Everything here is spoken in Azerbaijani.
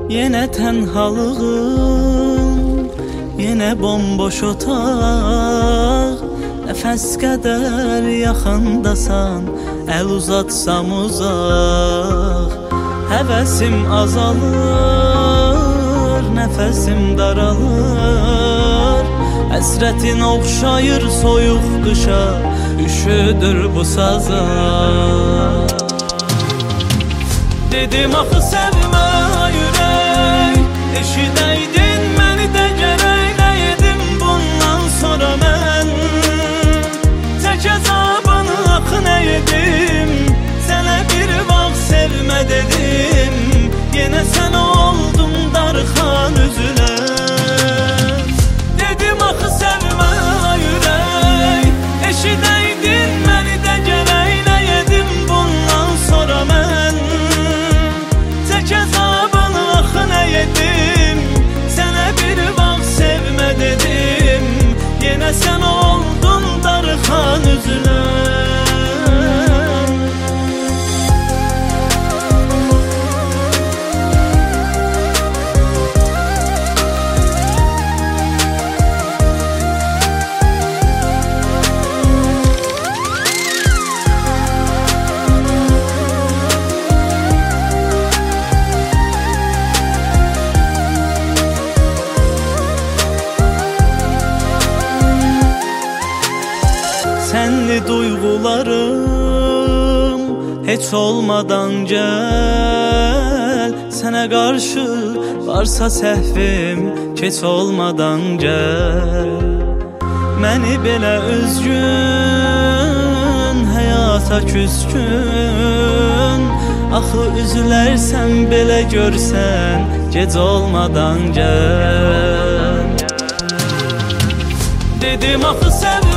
Yenə tənhalığım, yenə bomboş otaq. Nəfəs qədər yaxındasan, əl uzatsam uzaq. Həvəsim azalır, nəfəsim daralır. Həsrətin oxşayır soyuq qışa, üşüdür bu saza. Dedim axı sevmə ürək, eşidəydin məni də gərək. Nə yedim bundan sonra mən, tək əzabını axı nə yedim. Sənə bir vaxt sevmə dedim, yenə sən oldun darxan üzünə. Dedim axı sevmə ürək, eşidəydin məni də gərək. Nə yedim bundan sonra mən, tək əzabını axı nə yedim. Sənə bir vaxt sevmə dedim, yenə sən oldun darxan üzünə. Sənli duyğularım heç olmadan gəl. Sənə qarşı varsa səhvim, keç olmadan gəl. Məni belə üzgün, həyata küskün. Axı üzülərsən belə görsən, gec olmadan gəl. Dedim axı sən